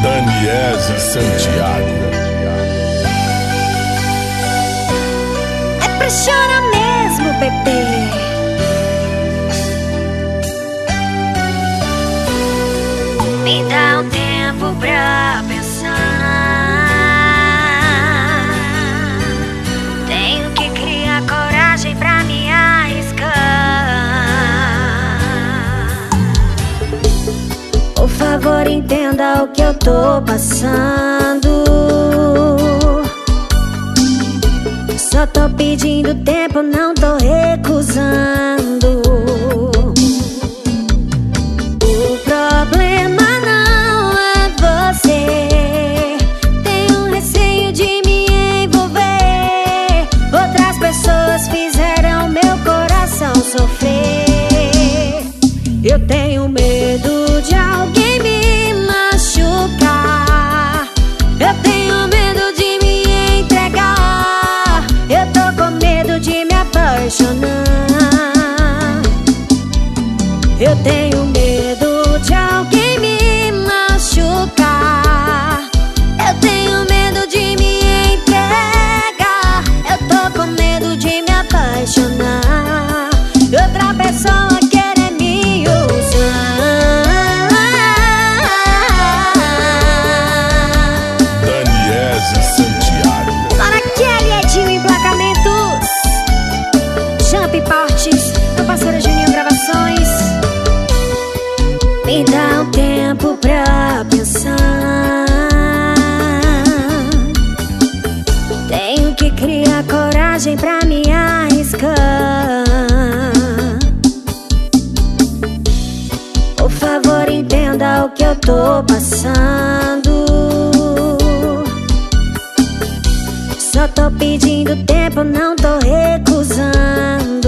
Daniese Santiago. É pra chorar mesmo, bebê. Me dá um tempo pra pensar. Tenho que criar coragem pra me arriscar. Por favor, entenda o que eu tô passando. Só tô pedindo tempo, não tô recusando. O problema não é você. Tenho receio de me envolver. Outras pessoas fizeram meu coração sofrer. Eu tenho medo de alguém me machucar. Eu tenho medo de me entregar. Eu tô com medo de me apaixonar. Eu tenho medo de alguém me machucar. Eu tenho medo de me entregar. Eu tô com medo de me apaixonar. E outra pessoa querer me usar. Daniese Santiago. Para Kelly Edinho Emplacamentos, Jump Portes, meu parceiro Juninho Gravações. Me dá um tempo pra pensar. Tenho que criar coragem pra me arriscar. Por favor, entenda o que eu tô passando. Só tô pedindo tempo, não tô recusando.